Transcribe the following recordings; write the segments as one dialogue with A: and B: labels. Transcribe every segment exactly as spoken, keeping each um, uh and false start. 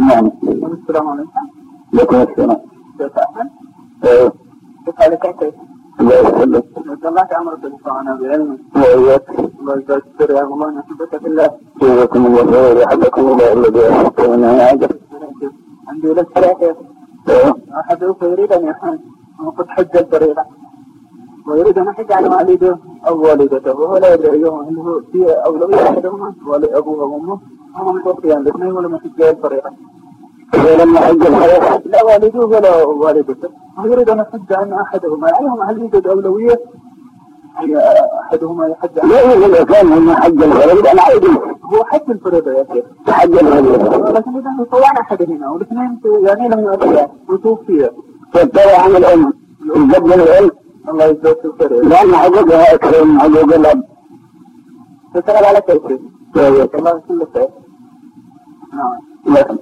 A: نعم.
B: السلام عليكم.
A: عليكم السلام.
B: كيف أحمد؟
A: ايوه.
B: كيف حالك أنت؟
A: الله يسلمك.
B: الله تعمر بالصانع بعلمك.
A: وإياك.
B: الله يجزاك خير يا الله نحبك في الله.
A: جزاكم الله خير ويحفظكم الله الذي أحببنا يا عجل.
B: عندي لك ثلاثة.
A: ايوه.
B: أحدهم يريد أن يحج وقد حج الفريضة ويريد أن يحج على والده أو والدته وهو لا يدري أيهما هل هو في أولوية أحدهما أبوه وأمه هم متوفيان الاثنين ولم يحج الفريضة.
A: إذا لم يحج الفريضة
B: لا والده ولا والدته ويريد أن يحج عن أحدهما أيهما هل يوجد أولوية أحدهما يحج عن
A: لا إذا كان من حج الفريضة أنا عادي.
B: هو حج الفريضة يا شيخ.
A: حج الفريضة.
B: لكن إذا طوعنا أحدهما والاثنين يعني لم يؤديان وتوفيا.
A: فالطوع عن الأم الجد من الأم.
B: الله يجزاك خير.
A: لأن حقوقها أكثر من حقوق الأب.
B: تسأل على كيف؟
A: ايوه.
B: الله كله خير. نعم.
A: نعم.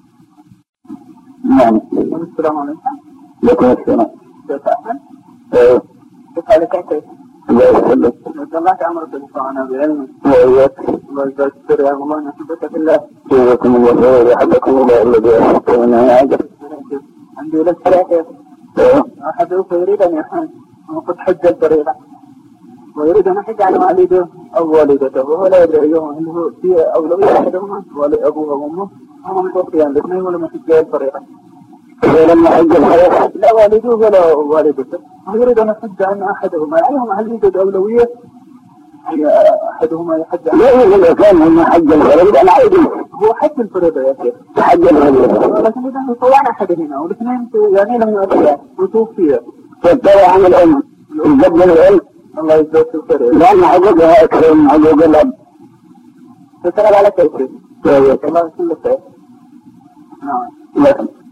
A: نعم.
B: السلام عليكم.
A: عليكم السلام.
B: كيف أحمد؟
A: ايوه.
B: كيف حالك أنت؟
A: الله يسلمك.
B: الله تعمر بالصانع بعلمك.
A: وإياك.
B: الله يجزاك خير يا الله نحبك في الله.
A: جزاكم الله خير ويحفظكم الله الذي أحببنا يا عجل.
B: عندي لك ثلاثة.
A: ايوه.
B: أحدهم يريد أن يحج وقد حج الفريضة ويريد أن يحج على والده أو والدته وهو لا يدري أيهما هل هو في أولوية أحدهما أبوه وأمه هم متوفيان الاثنين ولم يحج الفريضة.
A: إذا لم يحج الفريضة
B: لا والده ولا والدته ويريد أن يحج عن أحدهما أيهما هل يوجد أولوية أحدهما يحج عن
A: لا إذا كان من حج الفريضة أنا عادي.
B: هو حج الفريضة يا شيخ.
A: حج الفريضة.
B: لكن إذا طوعنا أحدهما والاثنين يعني لم يؤديان وتوفيا.
A: فالطوع عن الأم الجد من الأم.
B: الله يجزاك خير.
A: لأن حقوقها أكثر من حقوق الأب.
B: تسأل على كيف؟
A: ايوه.
B: الله كله خير. نعم.
A: نعم.